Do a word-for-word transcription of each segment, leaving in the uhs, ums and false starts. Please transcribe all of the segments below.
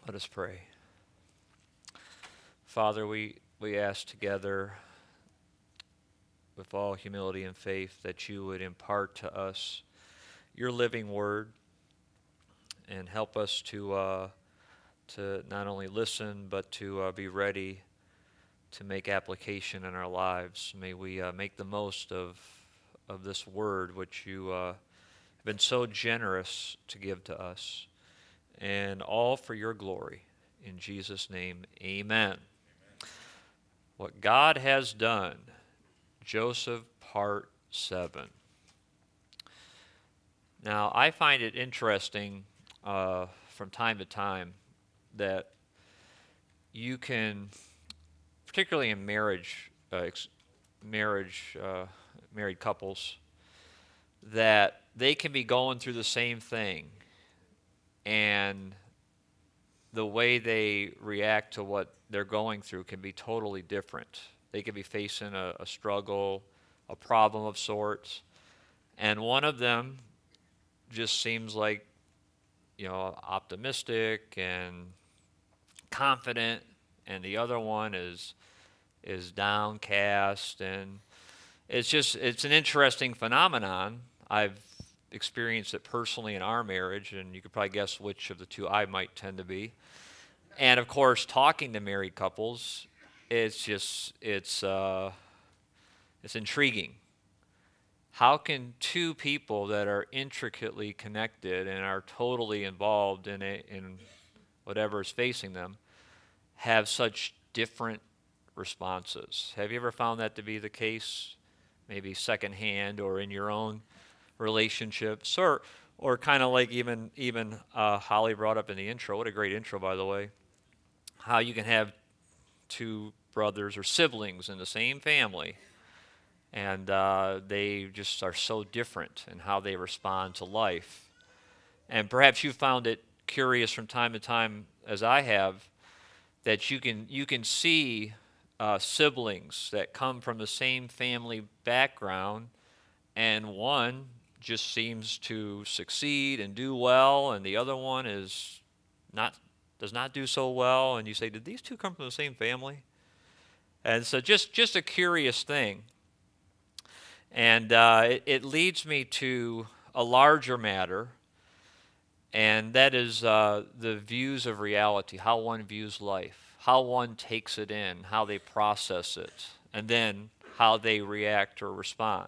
Let us pray. Father, we, we ask together with all humility and faith that you would impart to us your living word and help us to uh, to not only listen but to uh, be ready to make application in our lives. May we uh, make the most of of this word which you uh, have been so generous to give to us, and all for your glory. In Jesus' name, amen. What God has done, Joseph, part seven. Now, I find it interesting uh, from time to time that you can, particularly in marriage, uh, ex- marriage, uh, married couples, that they can be going through the same thing, and the way they react to what they're going through can be totally different. They could be facing a, a struggle, a problem of sorts, and one of them just seems like, you know, optimistic and confident, and the other one is is downcast, and it's just it's an interesting phenomenon. I've experienced it personally in our marriage, and you could probably guess which of the two I might tend to be. And of course, talking to married couples, it's just it's uh, it's intriguing. How can two people that are intricately connected and are totally involved in a, in whatever is facing them have such different responses? Have you ever found that to be the case? Maybe secondhand or in your own relationships, or or kind of like even even uh, Holly brought up in the intro. What a great intro, by the way. How you can have two brothers or siblings in the same family, and uh, they just are so different in how they respond to life. And perhaps you found it curious from time to time, as I have, that you can you can see uh, siblings that come from the same family background, and one just seems to succeed and do well, and the other one is not does not do so well, and you say, did these two come from the same family? And so just just a curious thing. And uh, it, it leads me to a larger matter, and that is uh, the views of reality, how one views life, how one takes it in, how they process it, and then how they react or respond.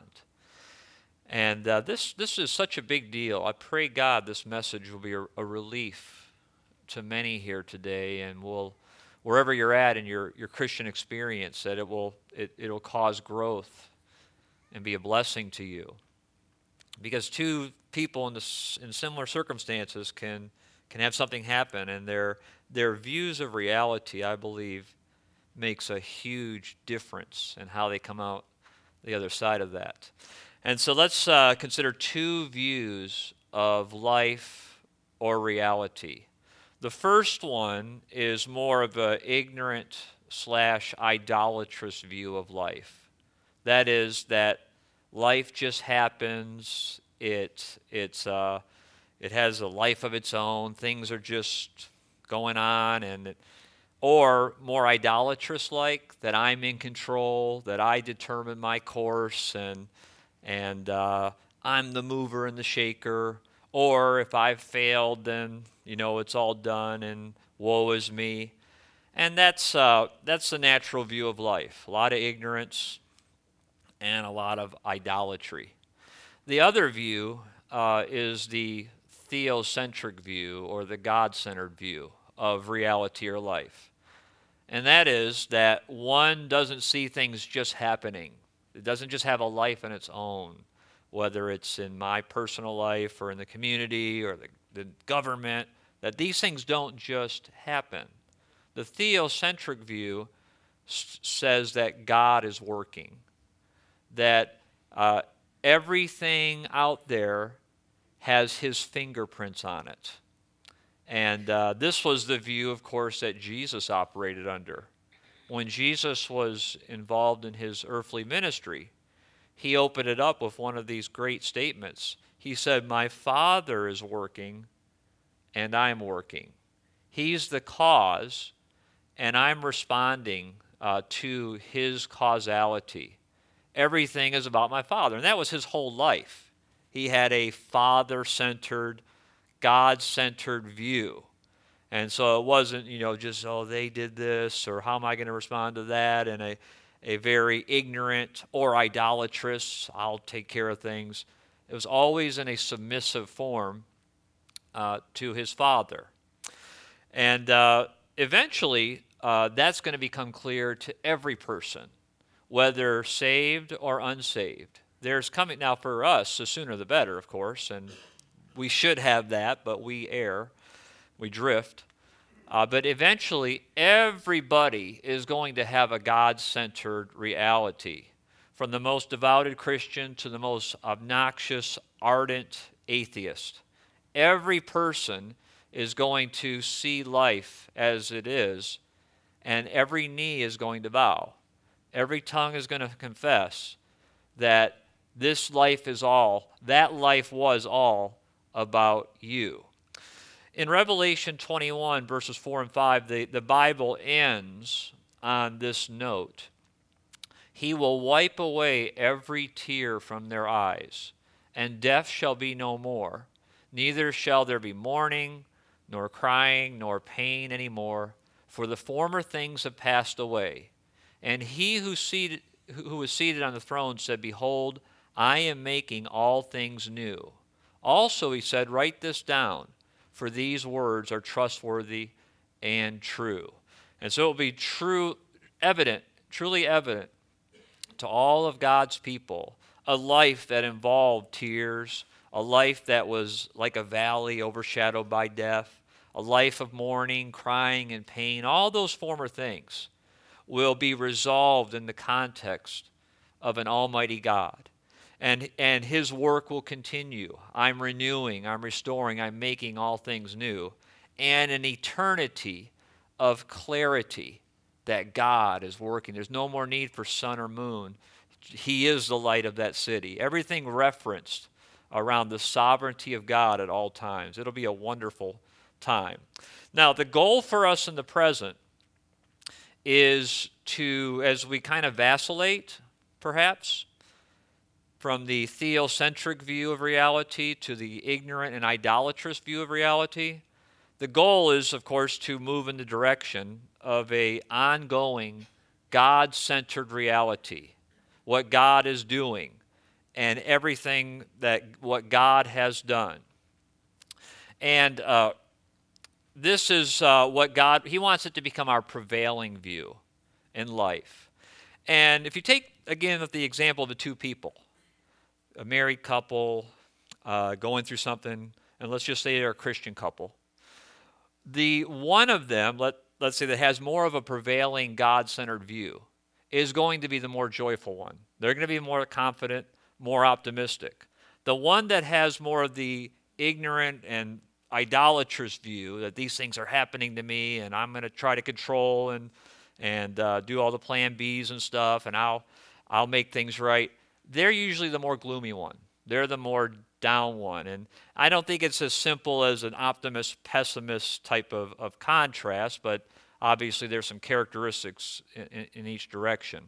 And uh, this this is such a big deal. I pray God this message will be a, a relief to many here today, and will, wherever you're at in your, your Christian experience, that it will it, it'll cause growth and be a blessing to you. Because two people in this in similar circumstances can can have something happen, and their their views of reality, I believe, makes a huge difference in how they come out the other side of that. And so let's uh, consider two views of life or reality. The first one is more of an ignorant slash idolatrous view of life. That is that life just happens. It it's uh, it has a life of its own. Things are just going on, and it, or more idolatrous like that I'm in control, that I determine my course, and and uh, I'm the mover and the shaker. Or if I've failed, then you know it's all done, and woe is me. And that's uh, that's the natural view of life. A lot of ignorance and a lot of idolatry. The other view uh, is the theocentric view, or the God-centered view of reality or life. And that is that one doesn't see things just happening. It doesn't just have a life in its own, whether it's in my personal life or in the community or the, the government, that these things don't just happen. The theocentric view s- says that God is working, that uh, everything out there has his fingerprints on it. And uh, this was the view, of course, that Jesus operated under. When Jesus was involved in his earthly ministry, he opened it up with one of these great statements. He said, "My Father is working, and I'm working." He's the cause, and I'm responding uh, to his causality. Everything is about my Father, and that was his whole life. He had a Father-centered, God-centered view. And so it wasn't, you know, just, oh, they did this, or how am I going to respond to that, and a, a very ignorant or idolatrous, I'll take care of things. It was always in a submissive form uh, to his Father. And uh, eventually, uh, that's going to become clear to every person, whether saved or unsaved. There's coming, now for us, the sooner the better, of course, and we should have that, but we err. We drift. Uh, but eventually, everybody is going to have a God-centered reality, from the most devoted Christian to the most obnoxious, ardent atheist. Every person is going to see life as it is, and every knee is going to bow. Every tongue is going to confess that this life is all, that life was all about you. In Revelation twenty-one, verses four and five, the, the Bible ends on this note. He will wipe away every tear from their eyes, and death shall be no more. Neither shall there be mourning, nor crying, nor pain any more, for the former things have passed away. And he who, seated, who was seated on the throne said, Behold, I am making all things new. Also, he said, Write this down, for these words are trustworthy and true. And so it will be true, evident, truly evident to all of God's people, a life that involved tears, a life that was like a valley overshadowed by death, a life of mourning, crying, and pain. All those former things will be resolved in the context of an almighty God. And, and his work will continue. I'm renewing, I'm restoring, I'm making all things new. And an eternity of clarity that God is working. There's no more need for sun or moon. He is the light of that city. Everything referenced around the sovereignty of God at all times. It'll be a wonderful time. Now, the goal for us in the present is to, as we kind of vacillate, perhaps, from the theocentric view of reality to the ignorant and idolatrous view of reality, the goal is, of course, to move in the direction of a ongoing God-centered reality, what God is doing, and everything that what God has done. And uh, this is uh, what God, he wants it to become our prevailing view in life. And if you take, again, the example of the two people, a married couple uh, going through something, and let's just say they're a Christian couple. The one of them, let, let's say that has more of a prevailing God-centered view, is going to be the more joyful one. They're going to be more confident, more optimistic. The one that has more of the ignorant and idolatrous view, that these things are happening to me, and I'm going to try to control and and uh, do all the plan B's and stuff, and I'll I'll make things right. They're usually the more gloomy one. They're the more down one. And I don't think it's as simple as an optimist-pessimist type of, of contrast, but obviously there's some characteristics in, in, in each direction.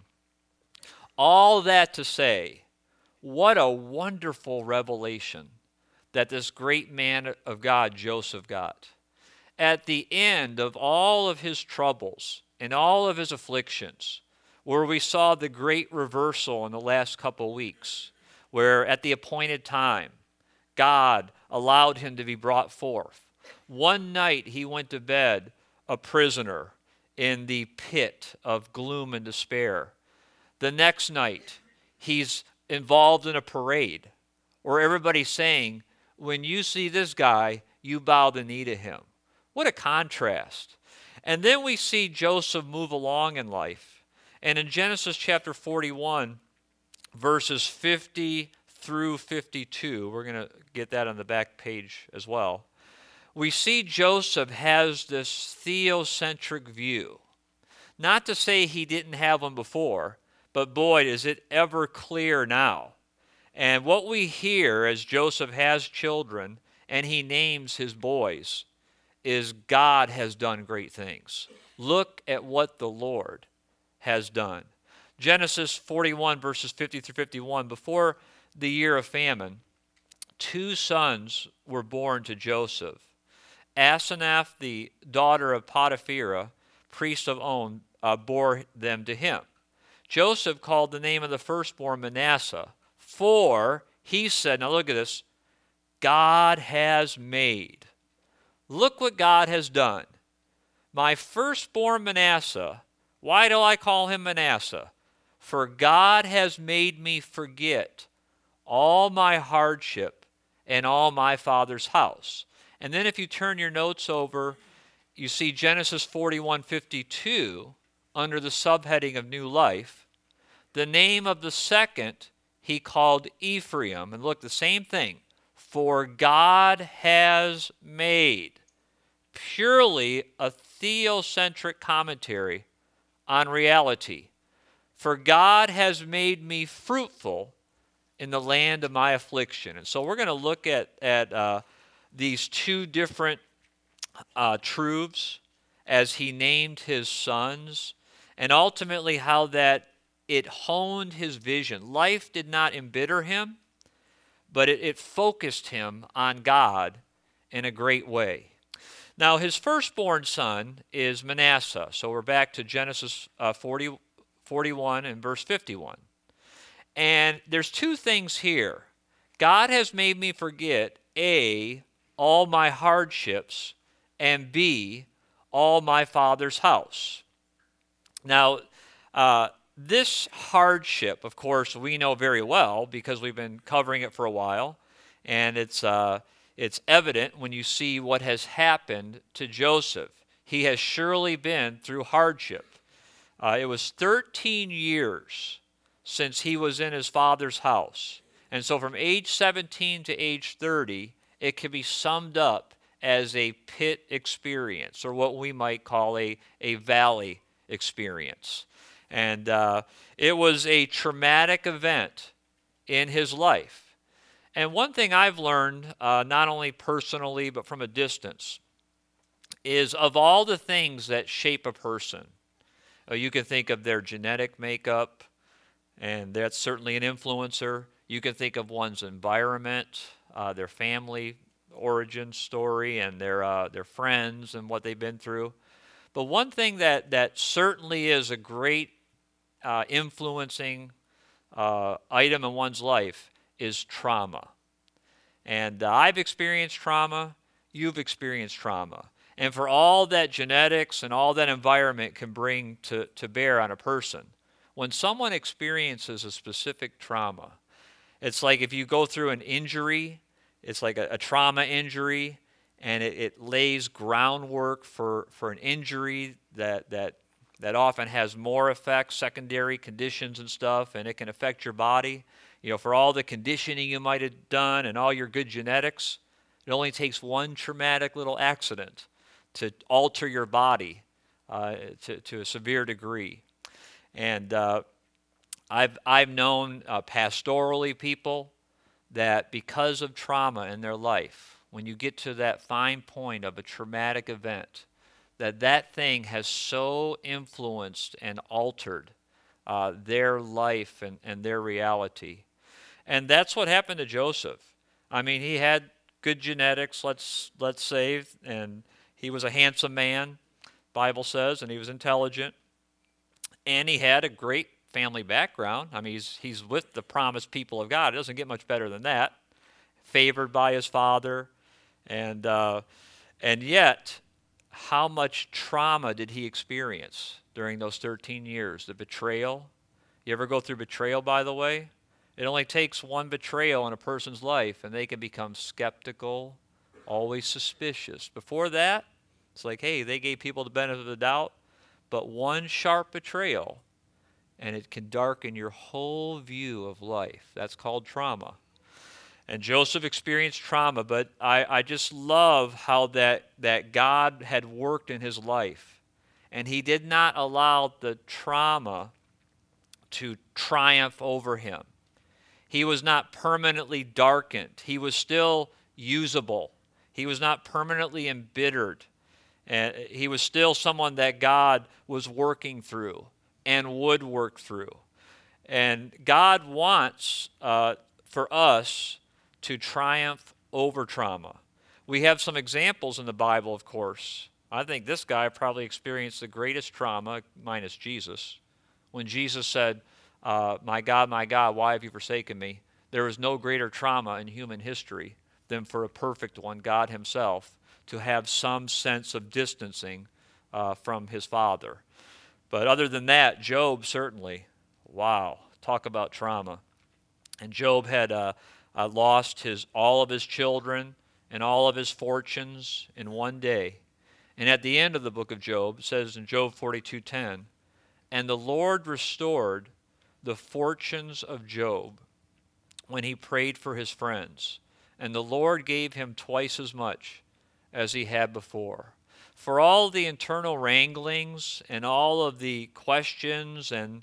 All that to say, what a wonderful revelation that this great man of God, Joseph, got. At the end of all of his troubles and all of his afflictions, where we saw the great reversal in the last couple weeks, where at the appointed time, God allowed him to be brought forth. One night he went to bed a prisoner in the pit of gloom and despair. The next night, he's involved in a parade where everybody's saying, when you see this guy, you bow the knee to him. What a contrast. And then we see Joseph move along in life. And in Genesis chapter forty-one, verses fifty through fifty-two, we're going to get that on the back page as well, we see Joseph has this theocentric view. Not to say he didn't have one before, but boy, is it ever clear now. And what we hear as Joseph has children and he names his boys is God has done great things. Look at what the Lord has done. Genesis forty-one, verses fifty through fifty-one, before the year of famine, two sons were born to Joseph. Asenath, the daughter of Potipherah, priest of On, uh, bore them to him. Joseph called the name of the firstborn Manasseh, for he said, now look at this, God has made. Look what God has done. My firstborn Manasseh, why do I call him Manasseh? For God has made me forget all my hardship and all my father's house. And then if you turn your notes over, you see Genesis forty-one fifty-two under the subheading of New Life. The name of the second he called Ephraim. And look, the same thing. For God has made. Purely a theocentric commentary on reality. For God has made me fruitful in the land of my affliction. And so we're going to look at, at uh, these two different uh, truths as he named his sons, and ultimately how that it honed his vision. Life did not embitter him, but it, it focused him on God in a great way. Now, his firstborn son is Manasseh. So we're back to Genesis uh, forty, forty-one and verse fifty-one. And there's two things here. God has made me forget, A, all my hardships, and B, all my father's house. Now, uh, this hardship, of course, we know very well because we've been covering it for a while, and it's uh, it's evident when you see what has happened to Joseph. He has surely been through hardship. Uh, it was thirteen years since he was in his father's house. And so from age seventeen to age thirty, it can be summed up as a pit experience, or what we might call a, a valley experience. And uh, it was a traumatic event in his life. And one thing I've learned, uh, not only personally but from a distance, is of all the things that shape a person, uh, you can think of their genetic makeup, and that's certainly an influencer. You can think of one's environment, uh, their family origin story, and their uh, their friends and what they've been through. But one thing that, that certainly is a great uh, influencing uh, item in one's life is trauma. And uh, I've experienced trauma. You've experienced trauma. And for all that genetics and all that environment can bring to, to bear on a person, when someone experiences a specific trauma, it's like if you go through an injury, it's like a, a trauma injury, and it, it lays groundwork for, for an injury that, that, that often has more effects, secondary conditions and stuff, and it can affect your body. You know, for all the conditioning you might have done and all your good genetics, it only takes one traumatic little accident to alter your body uh, to, to a severe degree. And uh, I've, I've known uh, pastorally people that because of trauma in their life, when you get to that fine point of a traumatic event, that that thing has so influenced and altered uh, their life and, and their reality. And that's what happened to Joseph. I mean, he had good genetics, let's, let's say, and he was a handsome man, Bible says, and he was intelligent. And he had a great family background. I mean, he's, he's with the promised people of God. It doesn't get much better than that. Favored by his father. And, uh, and yet, how much trauma did he experience during those thirteen years? The betrayal. You ever go through betrayal, by the way? It only takes one betrayal in a person's life, and they can become skeptical, always suspicious. Before that, it's like, hey, they gave people the benefit of the doubt. But one sharp betrayal, and it can darken your whole view of life. That's called trauma. And Joseph experienced trauma, but I, I just love how that, that God had worked in his life. And he did not allow the trauma to triumph over him. He was not permanently darkened. He was still usable. He was not permanently embittered. And he was still someone that God was working through and would work through. And God wants uh, for us to triumph over trauma. We have some examples in the Bible, of course. I think this guy probably experienced the greatest trauma, minus Jesus, when Jesus said, uh, my God, my God, why have you forsaken me? There is no greater trauma in human history than for a perfect one, God himself, to have some sense of distancing uh, from his Father. But other than that, Job certainly, wow, talk about trauma. And Job had uh, uh, lost his all of his children and all of his fortunes in one day. And at the end of the book of Job, it says in Job forty-two ten, and the Lord restored the fortunes of Job when he prayed for his friends, and the Lord gave him twice as much as he had before. For all the internal wranglings and all of the questions and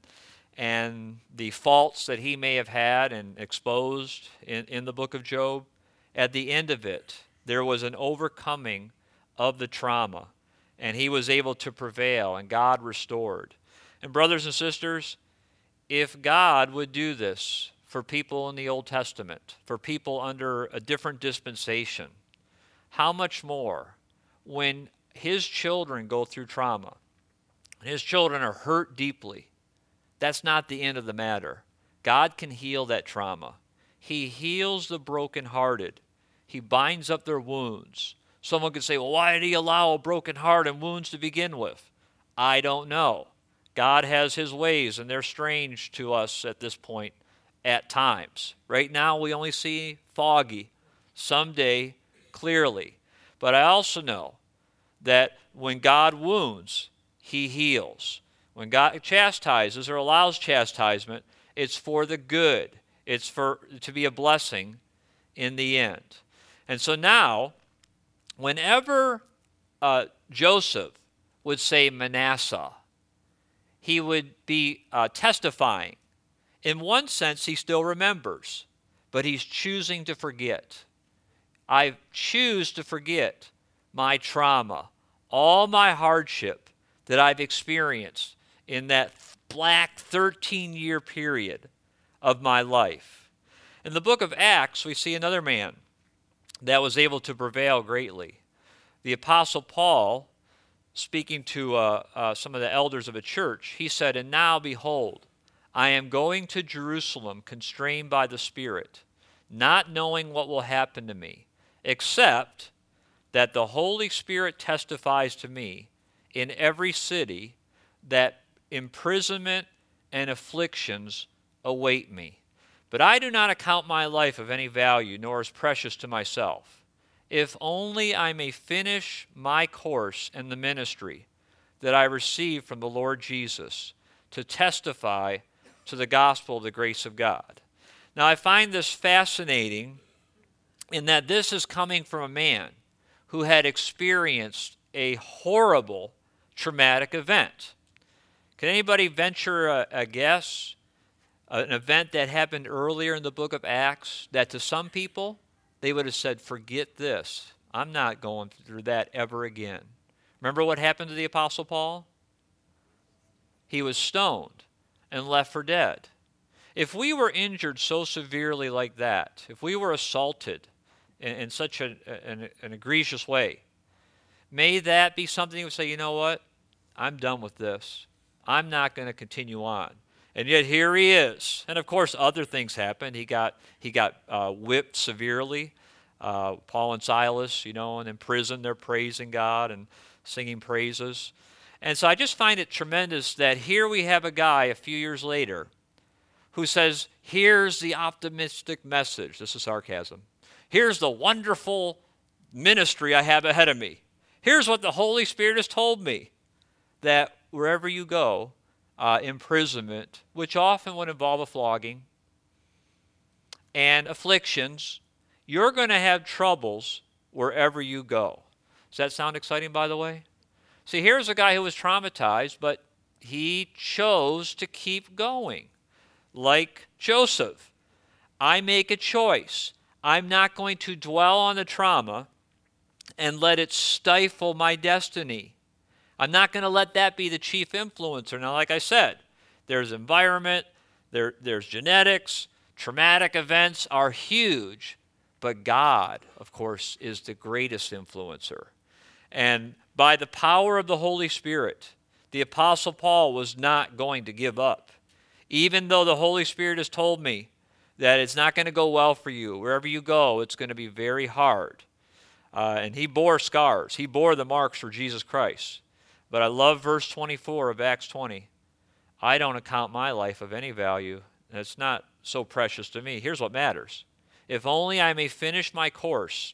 and the faults that he may have had and exposed in, in the book of Job, at the end of it, there was an overcoming of the trauma, and he was able to prevail, and God restored. And brothers and sisters, if God would do this for people in the Old Testament, for people under a different dispensation, how much more when his children go through trauma, and his children are hurt deeply, that's not the end of the matter. God can heal that trauma. He heals the brokenhearted. He binds up their wounds. Someone could say, well, why did he allow a broken heart and wounds to begin with? I don't know. God has his ways, and they're strange to us at this point at times. Right now, we only see foggy. Someday, clearly. But I also know that when God wounds, he heals. When God chastises or allows chastisement, it's for the good. It's for to be a blessing in the end. And so now, whenever uh, Joseph would say Manasseh, he would be uh, testifying. In one sense, he still remembers, but he's choosing to forget. I choose to forget my trauma, all my hardship that I've experienced in that black thirteen-year period of my life. In the book of Acts, we see another man that was able to prevail greatly. The Apostle Paul, speaking to uh, uh, some of the elders of a church, he said, and now, behold, I am going to Jerusalem constrained by the Spirit, not knowing what will happen to me, except that the Holy Spirit testifies to me in every city that imprisonment and afflictions await me. But I do not account my life of any value, nor as precious to myself, if only I may finish my course in the ministry that I received from the Lord Jesus to testify to the gospel of the grace of God. Now, I find this fascinating in that this is coming from a man who had experienced a horrible traumatic event. Can anybody venture a, a guess? An event that happened earlier in the book of Acts that to some people, they would have said, forget this. I'm not going through that ever again. Remember what happened to the Apostle Paul? He was stoned and left for dead. If we were injured so severely like that, if we were assaulted in, in such a, an, an egregious way, may that be something you would say, you know what? I'm done with this. I'm not going to continue on. And yet here he is. And of course, other things happened. He got he got uh, whipped severely. Uh, Paul and Silas, you know, and in prison, they're praising God and singing praises. And so I just find it tremendous that here we have a guy a few years later who says, here's the optimistic message. This is sarcasm. Here's the wonderful ministry I have ahead of me. Here's what the Holy Spirit has told me, that wherever you go, uh, imprisonment, which often would involve a flogging, and afflictions, you're going to have troubles wherever you go. Does that sound exciting, by the way? See, here's a guy who was traumatized, but he chose to keep going. Like Joseph, I make a choice. I'm not going to dwell on the trauma. and let it stifle my destiny. I'm not going to let that be the chief influencer. Now, like I said, there's environment, there, there's genetics, traumatic events are huge, but God, of course, is the greatest influencer. And by the power of the Holy Spirit, the Apostle Paul was not going to give up. Even though the Holy Spirit has told me that it's not going to go well for you. Wherever you go, it's going to be very hard. Uh, and he bore scars. He bore the marks for Jesus Christ. But I love verse twenty-four of Acts twenty. I don't account my life of any value, and it's not so precious to me. Here's what matters. If only I may finish my course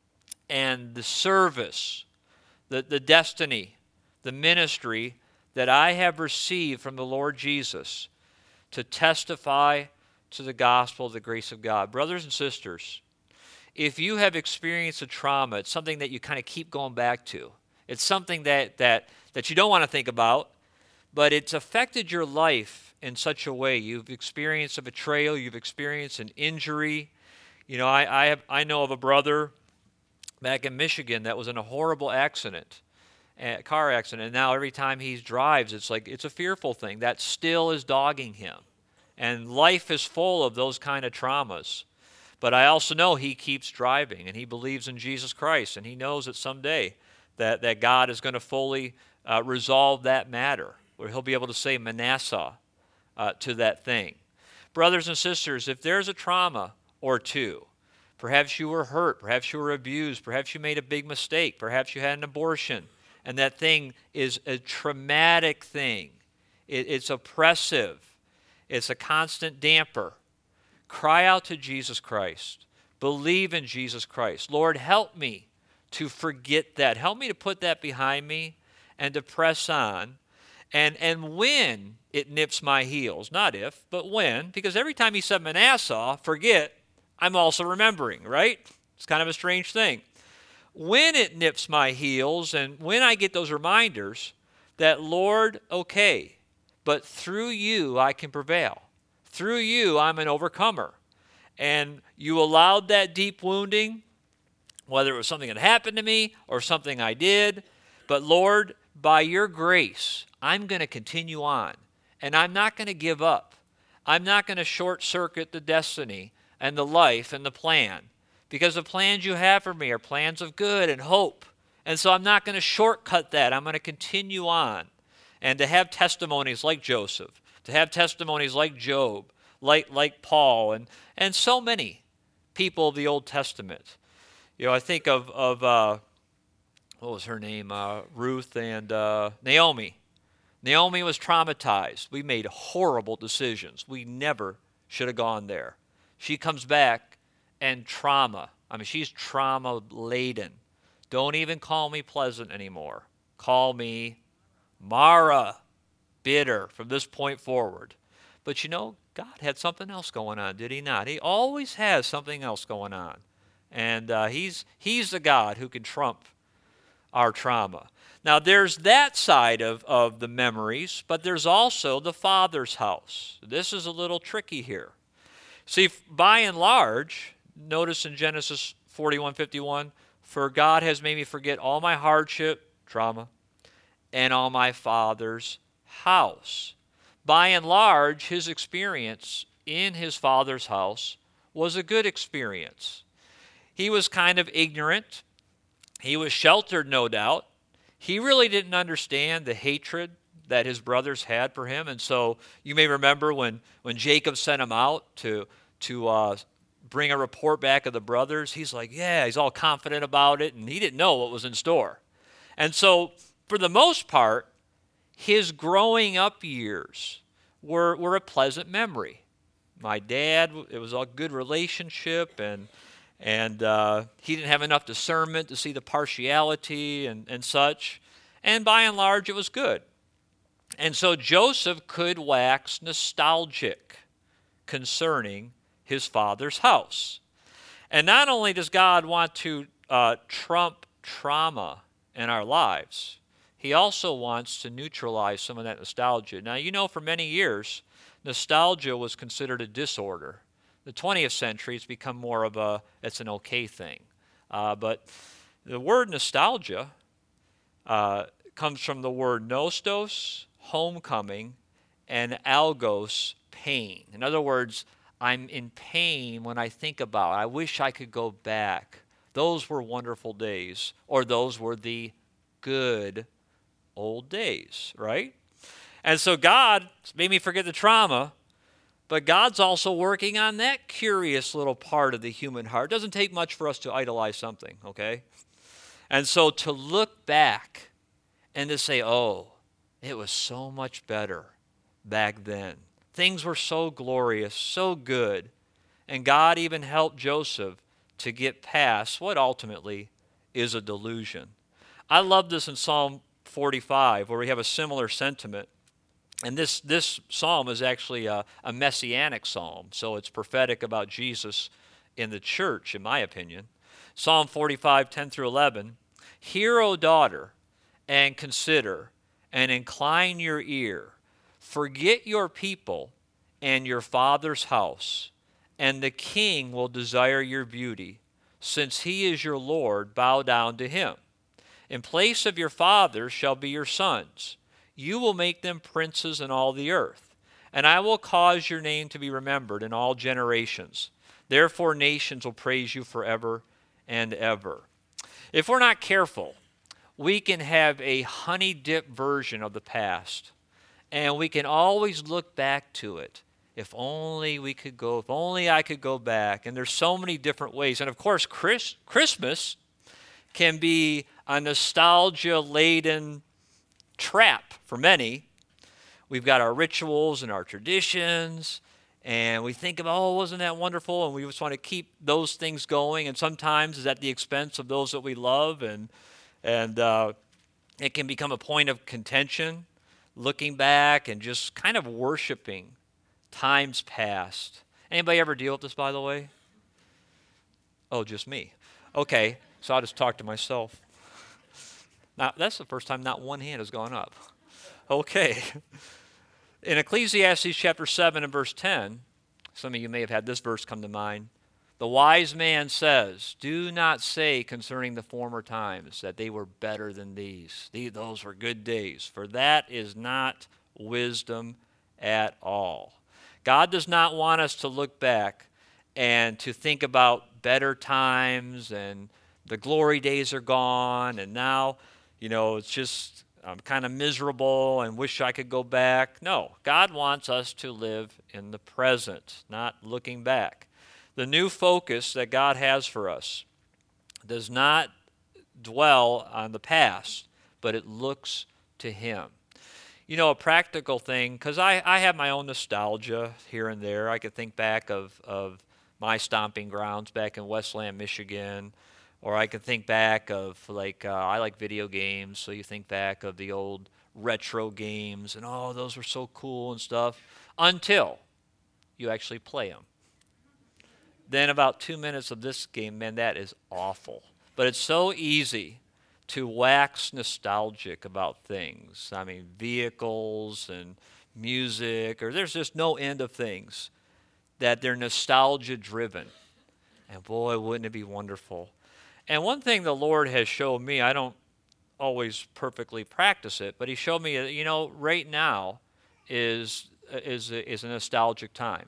and the service, the, the destiny, the ministry that I have received from the Lord Jesus to testify to the gospel of the grace of God. Brothers and sisters, if you have experienced a trauma, it's something that you kind of keep going back to. It's something that, that, that you don't want to think about, but it's affected your life in such a way. You've experienced a betrayal. You've experienced an injury. You know, I, I, have, I know of a brother back in Michigan that was in a horrible accident, a car accident, and now every time he drives, it's like it's a fearful thing. That still is dogging him. And life is full of those kind of traumas. But I also know he keeps driving, and he believes in Jesus Christ, and he knows that someday that, that God is going to fully uh, resolve that matter, where he'll be able to say Manasseh uh, to that thing. Brothers and sisters, if there's a trauma or two, perhaps you were hurt, perhaps you were abused, perhaps you made a big mistake, perhaps you had an abortion, and that thing is a traumatic thing. It, it's oppressive. It's a constant damper. Cry out to Jesus Christ. Believe in Jesus Christ. Lord, help me to forget that. Help me to put that behind me and to press on. And, and when it nips my heels, not if, but when, because every time he said Manasseh, forget, I'm also remembering, right? It's kind of a strange thing. When it nips my heels and when I get those reminders that, Lord, okay, but through you I can prevail. Through you I'm an overcomer. And you allowed that deep wounding, whether it was something that happened to me or something I did, but Lord, by your grace, I'm going to continue on. And I'm not going to give up. I'm not going to short circuit the destiny and the life and the plan. Because the plans you have for me are plans of good and hope. And so I'm not going to shortcut that. I'm going to continue on. And to have testimonies like Joseph, to have testimonies like Job, like, like Paul, and, and so many people of the Old Testament. You know, I think of, of uh, what was her name? Uh, Ruth and uh, Naomi. Naomi was traumatized. We made horrible decisions. We never should have gone there. She comes back and trauma. I mean, she's trauma-laden. Don't even call me pleasant anymore. Call me Mara, bitter from this point forward. But you know, God had something else going on, did he not? He always has something else going on. And uh, he's, he's the God who can trump our trauma. Now, there's that side of, of the memories, but there's also the Father's house. This is a little tricky here. See, by and large, notice in Genesis forty-one fifty-one, for God has made me forget all my hardship, trauma, and all my Father's house. By and large, his experience in his Father's house was a good experience. He was kind of ignorant. He was sheltered, no doubt. He really didn't understand the hatred that his brothers had for him. And so you may remember when, when Jacob sent him out to, to uh, bring a report back of the brothers, he's like, yeah, he's all confident about it, and he didn't know what was in store. And so for the most part, his growing up years were, were a pleasant memory. My dad, it was a good relationship, and and uh, he didn't have enough discernment to see the partiality and, and such. And by and large, it was good. And so Joseph could wax nostalgic concerning his father's house. And not only does God want to uh, trump trauma in our lives, he also wants to neutralize some of that nostalgia. Now, you know, for many years, nostalgia was considered a disorder. The twentieth century, it's become more of a, it's an okay thing. Uh, but, The word nostalgia uh, comes from the word nostos, homecoming, and algos, pain. In other words, I'm in pain when I think about it. I wish I could go back. Those were wonderful days, or those were the good old days, right? And so God made me forget the trauma, but God's also working on that curious little part of the human heart. It doesn't take much for us to idolize something, okay? And so to look back and to say, oh, it was so much better back then. Things were so glorious, so good. And God even helped Joseph to get past what ultimately is a delusion. I love this in Psalm forty-five, where we have a similar sentiment. And this, this psalm is actually a, a messianic psalm, so it's prophetic about Jesus in the church, in my opinion. Psalm forty-five, ten through eleven. Hear, O daughter, and consider, and incline your ear. Forget your people and your father's house, and the king will desire your beauty. Since he is your Lord, bow down to him. In place of your fathers shall be your sons. You will make them princes in all the earth, and I will cause your name to be remembered in all generations. Therefore nations will praise you forever and ever. If we're not careful, we can have a honey-dip version of the past, and we can always look back to it. If only we could go, if only I could go back. And there's so many different ways. And of course, Chris, Christmas can be a nostalgia-laden trap for many. We've got our rituals and our traditions, and we think about, oh, wasn't that wonderful? And we just want to keep those things going, and sometimes it's at the expense of those that we love, and and uh, it can become a point of contention, looking back and just kind of worshiping times past. Anybody ever deal with this, by the way? Oh, just me. Okay, so I'll just talk to myself. Now, that's the first time not one hand has gone up. Okay. In Ecclesiastes chapter seven and verse ten, some of you may have had this verse come to mind. The wise man says, do not say concerning the former times that they were better than these. these. Those were good days, for that is not wisdom at all. God does not want us to look back and to think about better times and the glory days are gone and now, you know, it's just, I'm kind of miserable and wish I could go back. No, God wants us to live in the present, not looking back. The new focus that God has for us does not dwell on the past, but it looks to Him. You know, a practical thing, because I, I have my own nostalgia here and there. I could think back of, of my stomping grounds back in Westland, Michigan. Or I could think back of, like, uh, I like video games, so you think back of the old retro games, and oh, those were so cool and stuff, until you actually play them. Then about two minutes of this game, man, that is awful. But it's so easy to wax nostalgic about things. I mean, vehicles and music, or there's just no end of things that they're nostalgia-driven. And boy, wouldn't it be wonderful. And one thing the Lord has shown me, I don't always perfectly practice it, but He showed me, you know, right now is, is, is a nostalgic time.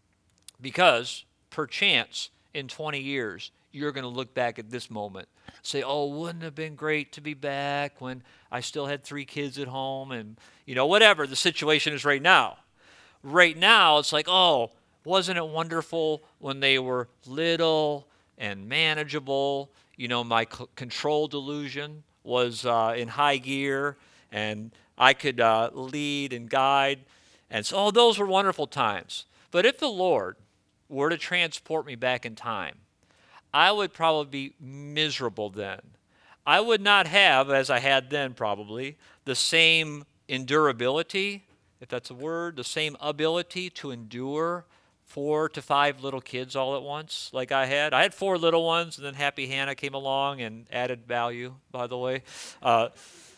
Because, perchance, in twenty years, you're going to look back at this moment, say, oh, wouldn't it have been great to be back when I still had three kids at home and, you know, whatever the situation is right now. Right now, it's like, oh, wasn't it wonderful when they were little and manageable? You know, my c- control delusion was uh, in high gear, and I could uh, lead and guide. And so, oh, those were wonderful times. But if the Lord were to transport me back in time, I would probably be miserable then. I would not have, as I had then probably, the same endurability, if that's a word, the same ability to endure four to five little kids all at once like I had. I had four little ones, and then Happy Hannah came along and added value, by the way. Uh,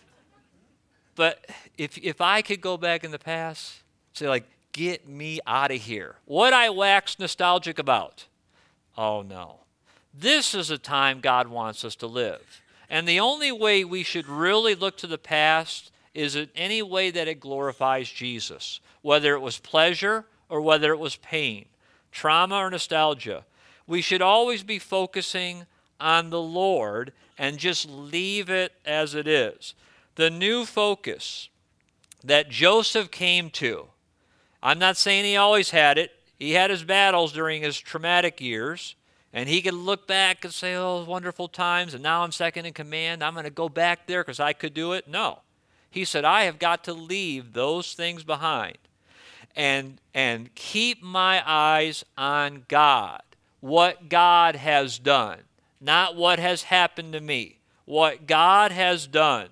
but if if I could go back in the past, say like, get me out of here. What I wax nostalgic about? Oh no. This is a time God wants us to live. And the only way we should really look to the past is in any way that it glorifies Jesus, whether it was pleasure or whether it was pain, trauma or nostalgia. We should always be focusing on the Lord and just leave it as it is. The new focus that Joseph came to, I'm not saying he always had it. He had his battles during his traumatic years, and he could look back and say, oh, wonderful times, and now I'm second in command. I'm going to go back there because I could do it. No. He said, I have got to leave those things behind and, and keep my eyes on God, what God has done, not what has happened to me, what God has done.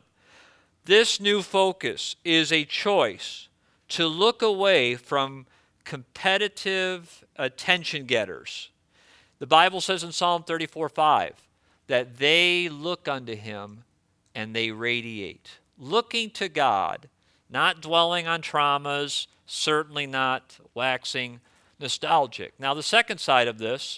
This new focus is a choice to look away from competitive attention getters. The Bible says in Psalm thirty-four five that they look unto him and they radiate. Looking to God, not dwelling on traumas, certainly not waxing nostalgic. Now the second side of this,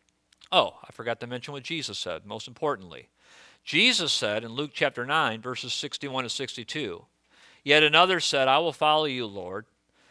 oh, I forgot to mention what Jesus said, most importantly. Jesus said in Luke chapter nine, verses sixty-one to sixty-two, yet another said, I will follow you, Lord,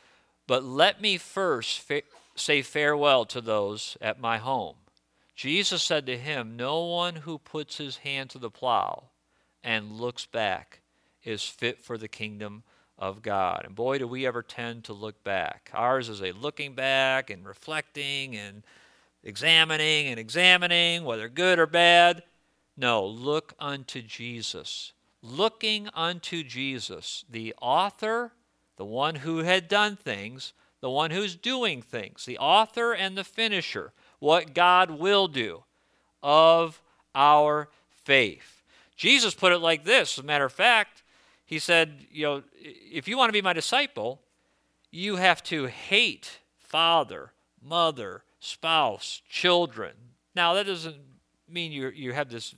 but let me first fa- say farewell to those at my home. Jesus said to him, no one who puts his hand to the plow and looks back is fit for the kingdom of God. And boy, do we ever tend to look back. Ours is a looking back and reflecting and examining and examining, whether good or bad. No, look unto Jesus. Looking unto Jesus, the author, the one who had done things, the one who's doing things, the author and the finisher, what God will do of our faith. Jesus put it like this. As a matter of fact, he said, you know, if you want to be my disciple, you have to hate father, mother, spouse, children. Now, that doesn't mean you you have this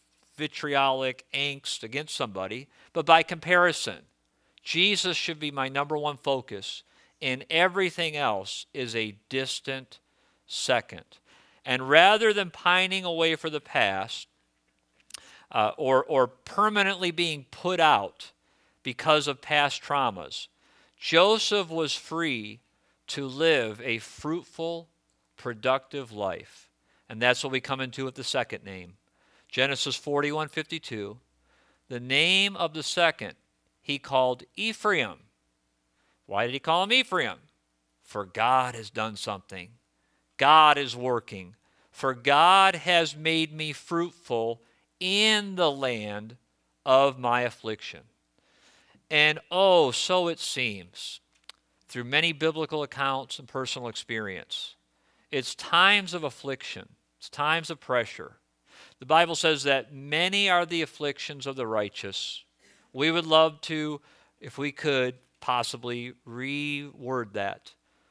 vitriolic angst against somebody, but by comparison, Jesus should be my number one focus, and everything else is a distant second. And rather than pining away for the past uh, or, or permanently being put out because of past traumas, Joseph was free to live a fruitful, productive life. And that's what we come into with the second name. Genesis forty-one fifty-two, the name of the second he called Ephraim. Why did he call him Ephraim? For God has done something. God is working. For God has made me fruitful in the land of my affliction. And oh, so it seems, through many biblical accounts and personal experience, it's times of affliction, it's times of pressure. The Bible says that many are the afflictions of the righteous. We would love to, if we could, possibly reword that.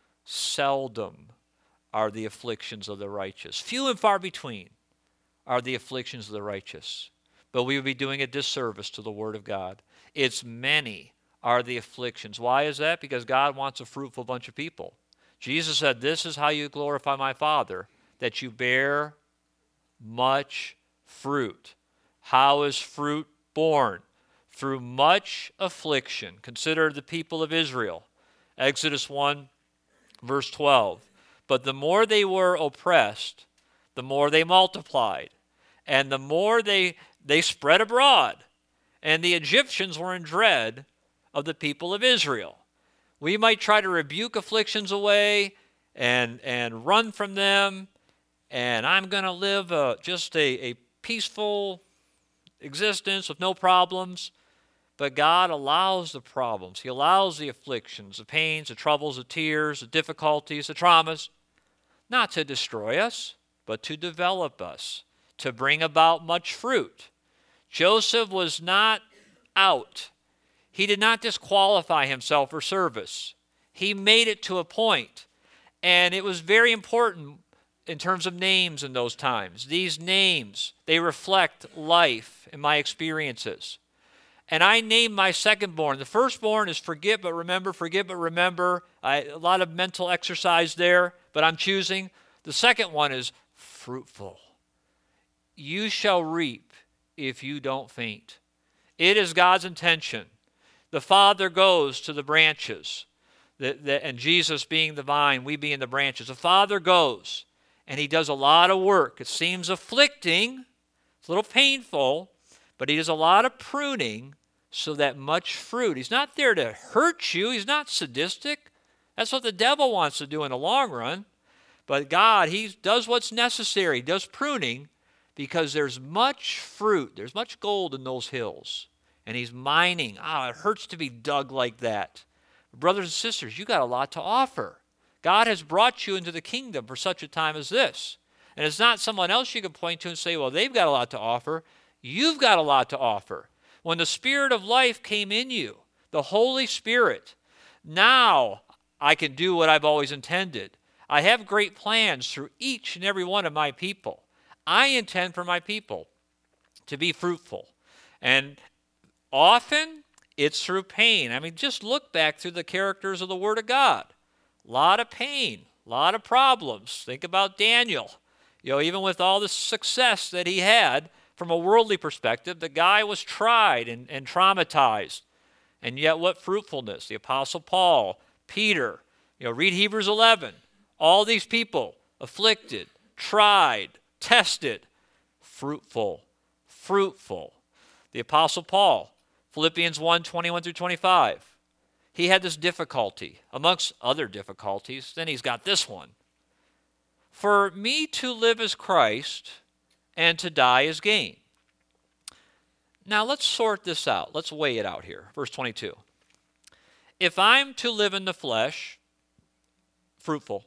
Seldom are the afflictions of the righteous. Few and far between are the afflictions of the righteous. But we would be doing a disservice to the Word of God. It's many are the afflictions. Why is that? Because God wants a fruitful bunch of people. Jesus said, this is how you glorify my Father, that you bear much fruit. How is fruit born? Through much affliction. Consider the people of Israel. Exodus one, verse twelve. But the more they were oppressed, the more they multiplied. And the more they, they spread abroad. And the Egyptians were in dread of the people of Israel. We might try to rebuke afflictions away and, and run from them. And I'm going to live a, just a, a peaceful existence with no problems. But God allows the problems. He allows the afflictions, the pains, the troubles, the tears, the difficulties, the traumas, not to destroy us, but to develop us, to bring about much fruit. Joseph was not out. He did not disqualify himself for service. He made it to a point. And it was very important in terms of names in those times. These names, they reflect life and my experiences. And I named my secondborn. The firstborn is forget but remember, forget but remember. I, a lot of mental exercise there, but I'm choosing. The second one is fruitful. You shall reap if you don't faint. It is God's intention. The Father goes to the branches, the, the, and Jesus being the vine, we being the branches. The Father goes, and he does a lot of work. It seems afflicting. It's a little painful, but he does a lot of pruning so that much fruit. He's not there to hurt you. He's not sadistic. That's what the devil wants to do in the long run. But God, he does what's necessary. He does pruning because there's much fruit. There's much gold in those hills. And he's mining. Ah, it hurts to be dug like that. Brothers and sisters, you got a lot to offer. God has brought you into the kingdom for such a time as this. And it's not someone else you can point to and say, well, they've got a lot to offer. You've got a lot to offer. When the Spirit of life came in you, the Holy Spirit, now I can do what I've always intended. I have great plans through each and every one of my people. I intend for my people to be fruitful. And often it's through pain. I mean, just look back through the characters of the Word of God. A lot of pain, a lot of problems. Think about Daniel. You know, even with all the success that he had, from a worldly perspective, the guy was tried and, and traumatized. And yet what fruitfulness. The Apostle Paul, Peter, you know, read Hebrews eleven. All these people, afflicted, tried, tested, fruitful, fruitful. The Apostle Paul, Philippians one, twenty-one through twenty-five. He had this difficulty, amongst other difficulties. Then he's got this one. For me to live as Christ, and to die is gain. Now let's sort this out. Let's weigh it out here. Verse twenty-two. If I'm to live in the flesh, fruitful.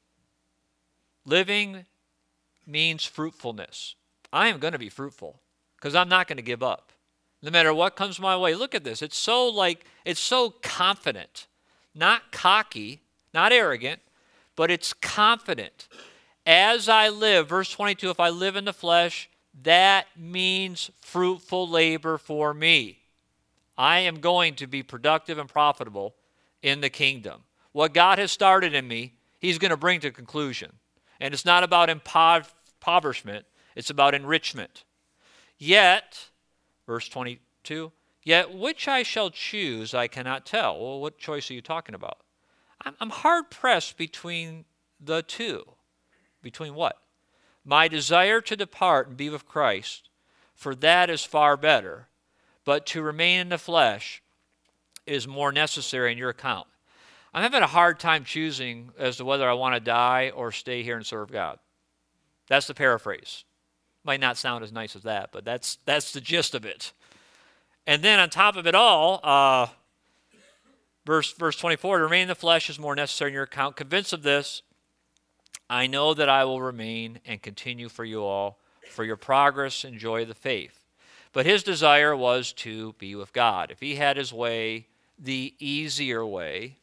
Living means fruitfulness. I am going to be fruitful because I'm not going to give up. No matter what comes my way. Look at this. It's so like, it's so confident. Not cocky, not arrogant, but it's confident. As I live, verse twenty-two, if I live in the flesh, that means fruitful labor for me. I am going to be productive and profitable in the kingdom. What God has started in me, he's going to bring to conclusion. And it's not about impo- impoverishment, it's about enrichment. Yet, verse twenty-two, yet which I shall choose I cannot tell. Well, what choice are you talking about? I'm, I'm hard-pressed between the two. Between what? My desire to depart and be with Christ, for that is far better, but to remain in the flesh is more necessary in your account. I'm having a hard time choosing as to whether I want to die or stay here and serve God. That's the paraphrase. Might not sound as nice as that, but that's that's the gist of it. And then on top of it all, uh, verse, verse twenty-four, to remain in the flesh is more necessary in your account. Convinced of this, I know that I will remain and continue for you all, for your progress and joy of the faith. But his desire was to be with God. If he had his way, the easier way,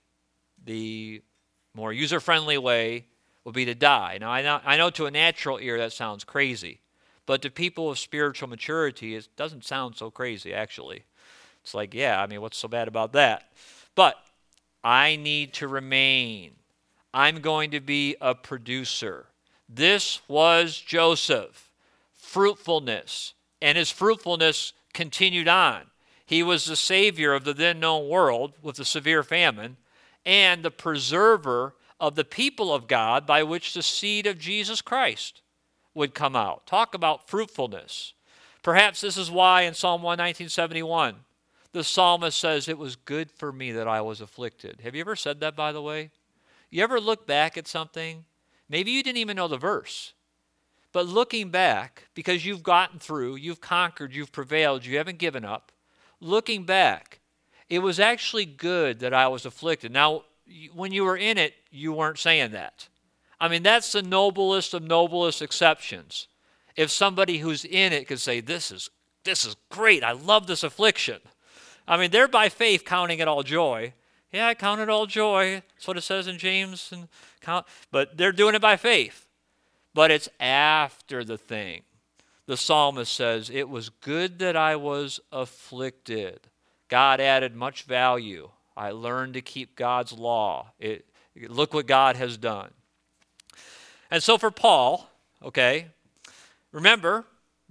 the more user-friendly way would be to die. Now, I know, I know to a natural ear that sounds crazy, but to people of spiritual maturity, it doesn't sound so crazy, actually. It's like, yeah, I mean, what's so bad about that? But I need to remain. I'm going to be a producer. This was Joseph, fruitfulness, and his fruitfulness continued on. He was the savior of the then known world with the severe famine, and the preserver of the people of God by which the seed of Jesus Christ would come out. Talk about fruitfulness. Perhaps this is why in Psalm one nineteen seventy-one, the psalmist says, it was good for me that I was afflicted. Have you ever said that, by the way? You ever look back at something? Maybe you didn't even know the verse. But looking back, because you've gotten through, you've conquered, you've prevailed, you haven't given up. Looking back, it was actually good that I was afflicted. Now, when you were in it, you weren't saying that. I mean, that's the noblest of noblest exceptions. If somebody who's in it could say, this is, this is great, I love this affliction. I mean, they're by faith counting it all joy. Yeah, I count it all joy. That's what it says in James. And count, but they're doing it by faith. But it's after the thing. The psalmist says, it was good that I was afflicted. God added much value. I learned to keep God's law. It, look what God has done. And so for Paul, okay, remember,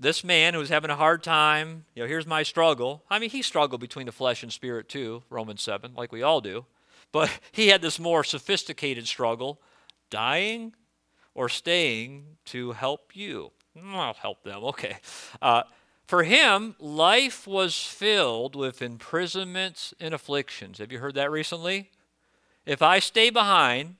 this man who's having a hard time, you know, here's my struggle. I mean, he struggled between the flesh and spirit too, Romans seven, like we all do. But he had this more sophisticated struggle, dying or staying to help you. I'll help them, okay. Uh, for him, life was filled with imprisonments and afflictions. Have you heard that recently? If I stay behind,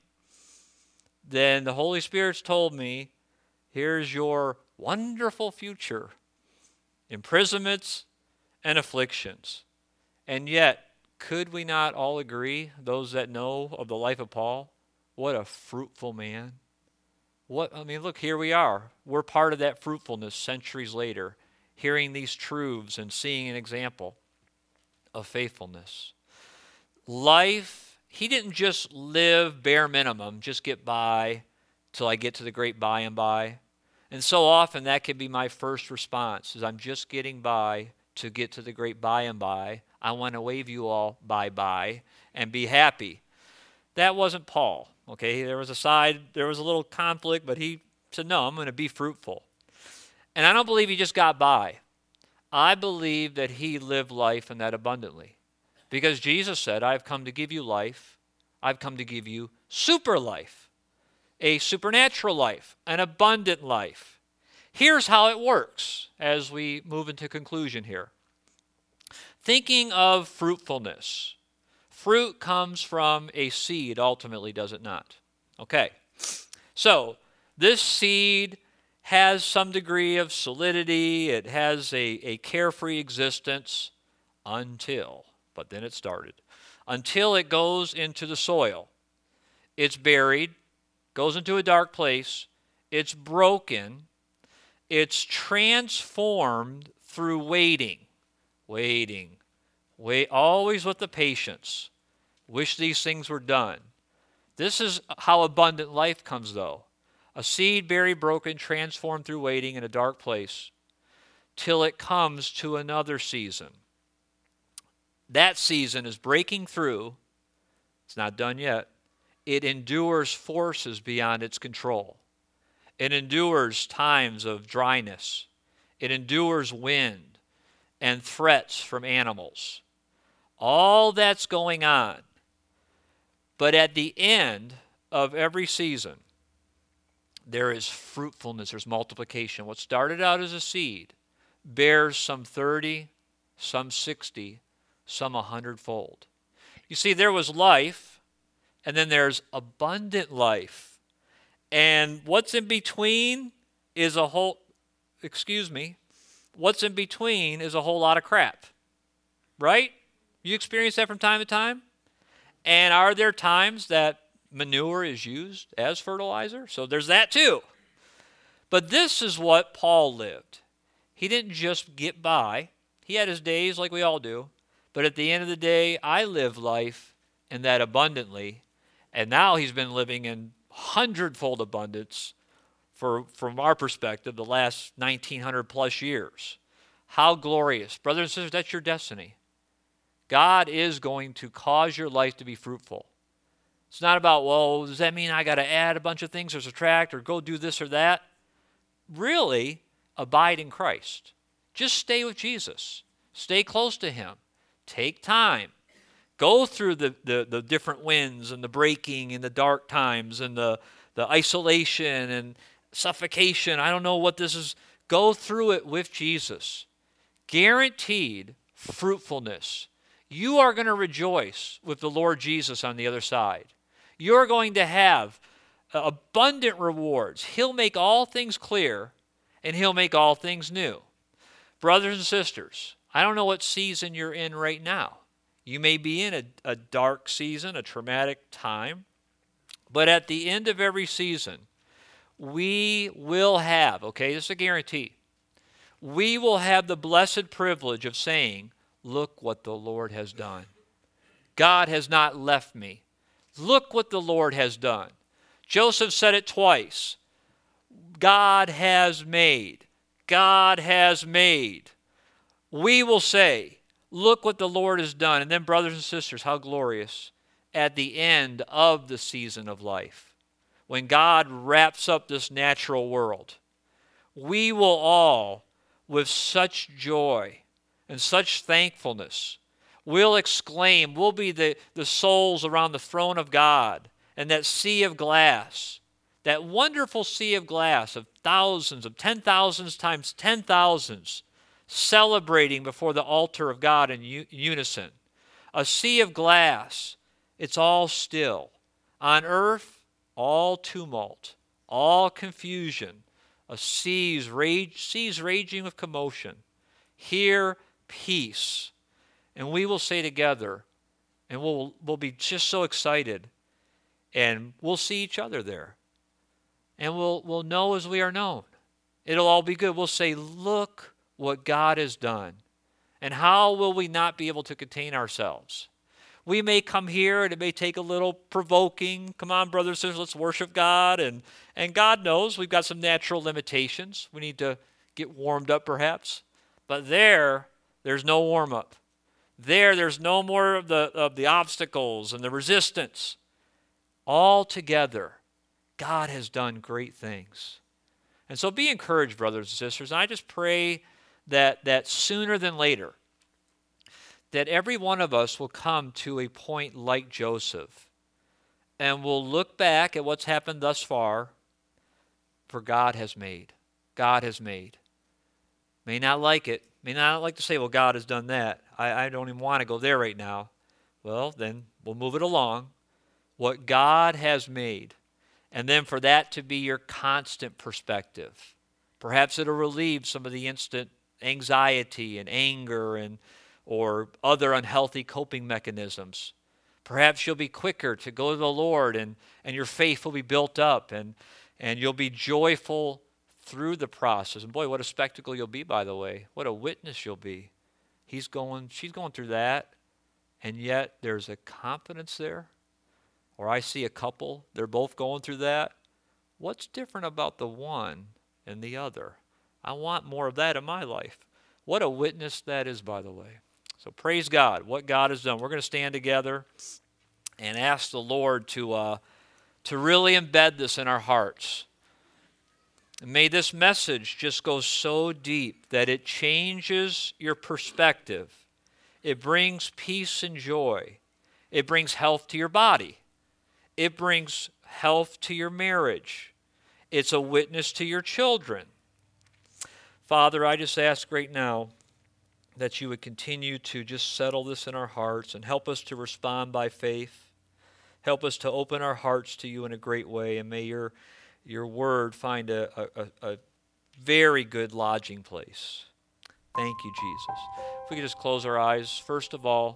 then the Holy Spirit's told me, here's your wonderful future. Imprisonments and afflictions. And yet, could we not all agree, those that know of the life of Paul, what a fruitful man. What I mean, look, here we are. We're part of that fruitfulness centuries later, hearing these truths and seeing an example of faithfulness. Life, he didn't just live bare minimum, just get by till I get to the great by and by. And so often that can be my first response, is I'm just getting by to get to the great by and by. I want to wave you all bye-bye and be happy. That wasn't Paul, okay? There was a side, there was a little conflict, but he said, no, I'm going to be fruitful. And I don't believe he just got by. I believe that he lived life in that abundantly. Because Jesus said, I've come to give you life. I've come to give you super life. A supernatural life, an abundant life. Here's how it works as we move into conclusion here. Thinking of fruitfulness. Fruit comes from a seed, ultimately, does it not? Okay. So, this seed has some degree of solidity. It has a, a carefree existence until, but then it started. Until it goes into the soil. It's buried. Goes into a dark place, it's broken, it's transformed through waiting, waiting, wait, always with the patience. Wish these things were done. This is how abundant life comes, though. A seed buried, broken, transformed through waiting in a dark place, till it comes to another season. That season is breaking through. It's not done yet. It endures forces beyond its control. It endures times of dryness. It endures wind and threats from animals. All that's going on. But at the end of every season, there is fruitfulness, there's multiplication. What started out as a seed bears some thirty, some sixty, some a hundredfold. You see, there was life, and then there's abundant life. And what's in between is a whole, excuse me, what's in between is a whole lot of crap. Right? You experience that from time to time? And are there times that manure is used as fertilizer? So there's that too. But this is what Paul lived. He didn't just get by. He had his days like we all do. But at the end of the day, I live life in that abundantly. And now he's been living in hundredfold abundance for, from our perspective, the last nineteen hundred plus years. How glorious. Brothers and sisters, that's your destiny. God is going to cause your life to be fruitful. It's not about, well, does that mean I got to add a bunch of things or subtract or go do this or that? Really, abide in Christ. Just stay with Jesus. Stay close to him. Take time. Go through the, the, the different winds and the breaking and the dark times and the, the isolation and suffocation. I don't know what this is. Go through it with Jesus. Guaranteed fruitfulness. You are going to rejoice with the Lord Jesus on the other side. You're going to have abundant rewards. He'll make all things clear, and he'll make all things new. Brothers and sisters, I don't know what season you're in right now. You may be in a, a dark season, a traumatic time, but at the end of every season, we will have, okay, this is a guarantee, we will have the blessed privilege of saying, look what the Lord has done. God has not left me. Look what the Lord has done. Joseph said it twice. God has made. God has made. We will say, look what the Lord has done. And then, brothers and sisters, how glorious at the end of the season of life, when God wraps up this natural world, we will all with such joy and such thankfulness. We'll exclaim, we'll be the, the souls around the throne of God and that sea of glass, that wonderful sea of glass of thousands, of ten thousands times ten thousands, celebrating before the altar of God in u- unison. A sea of glass, it's all still. On earth, all tumult, all confusion, a seas, rage, seas raging with commotion. Here, peace. And we will say together, and we'll, we'll be just so excited, and we'll see each other there. And we'll, we'll know as we are known. It'll all be good. We'll say, look what God has done. And how will we not be able to contain ourselves? We may come here and it may take a little provoking. Come on, brothers and sisters, let's worship God. And, and God knows we've got some natural limitations. We need to get warmed up perhaps. But there, there's no warm-up. There, there's no more of the, of the obstacles and the resistance. All together, God has done great things. And so be encouraged, brothers and sisters. And I just pray that, that sooner than later, that every one of us will come to a point like Joseph and will look back at what's happened thus far, for God has made. God has made. May not like it. May not like to say, well, God has done that. I, I don't even want to go there right now. Well, then we'll move it along. What God has made. And then for that to be your constant perspective. Perhaps it'll relieve some of the instant anxiety and anger and or other unhealthy coping mechanisms. Perhaps you'll be quicker to go to the Lord and, and your faith will be built up and, and you'll be joyful through the process. And boy, what a spectacle you'll be, by the way. What a witness you'll be. He's going, she's going through that, and yet there's a confidence there. Or I see a couple, they're both going through that. What's different about the one and the other? I want more of that in my life. What a witness that is, by the way. So praise God, what God has done. We're going to stand together and ask the Lord to, uh, to really embed this in our hearts. And may this message just go so deep that it changes your perspective. It brings peace and joy. It brings health to your body. It brings health to your marriage. It's a witness to your children. Father, I just ask right now that you would continue to just settle this in our hearts and help us to respond by faith. Help us to open our hearts to you in a great way, and may your, your word find a, a, a very good lodging place. Thank you, Jesus. If we could just close our eyes. First of all,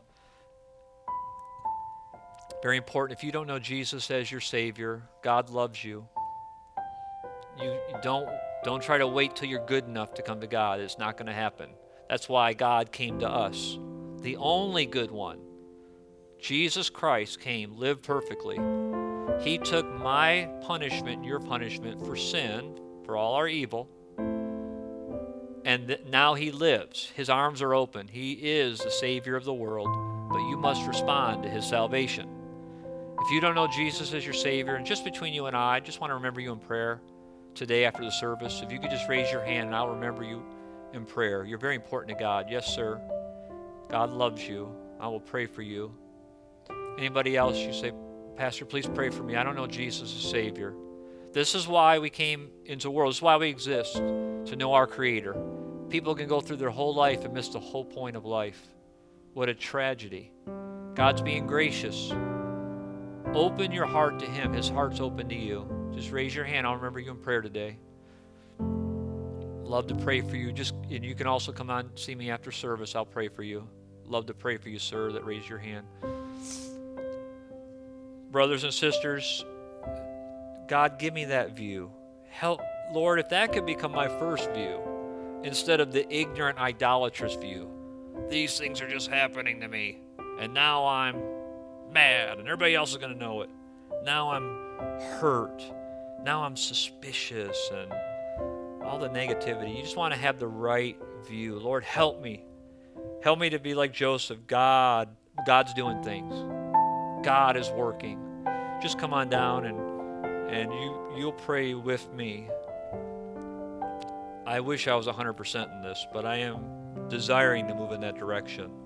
very important, if you don't know Jesus as your Savior, God loves you. You, you don't, don't try to wait till you're good enough to come to God. It's not going to happen. That's why God came to us, the only good one. Jesus Christ came, lived perfectly. He took my punishment, your punishment for sin, for all our evil, and th- now he lives. His arms are open. He is the Savior of the world, but you must respond to his salvation. If you don't know Jesus as your Savior, and just between you and I, I just want to remember you in prayer today after the service. If you could just raise your hand and I'll remember you in prayer. You're very important to God. Yes, sir. God loves you. I will pray for you. Anybody else, you say, Pastor, please pray for me. I don't know Jesus as Savior. This is why we came into the world. This is why we exist, to know our Creator. People can go through their whole life and miss the whole point of life. What a tragedy. God's being gracious. Open your heart to Him. His heart's open to you. Just raise your hand. I'll remember you in prayer today. Love to pray for you. Just, and you can also come on and see me after service. I'll pray for you. Love to pray for you, sir, that raised your hand. Brothers and sisters, God, give me that view. Help, Lord, if that could become my first view instead of the ignorant, idolatrous view. These things are just happening to me, and now I'm mad, and everybody else is going to know it. Now I'm hurt. Now I'm suspicious, and all the negativity. You just want to have the right view. Lord, help me. Help me to be like Joseph. God, God's doing things. God is working. Just come on down and and you you'll pray with me. I wish I was one hundred percent in this, but I am desiring to move in that direction.